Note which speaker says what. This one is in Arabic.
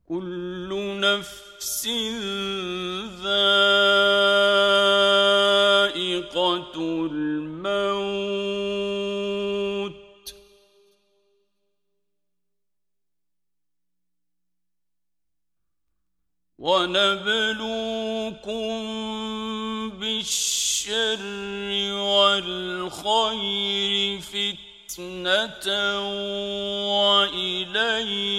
Speaker 1: كل نفس ذائقة الموت ونبلوكم بالشر والخير فتنة وإلينا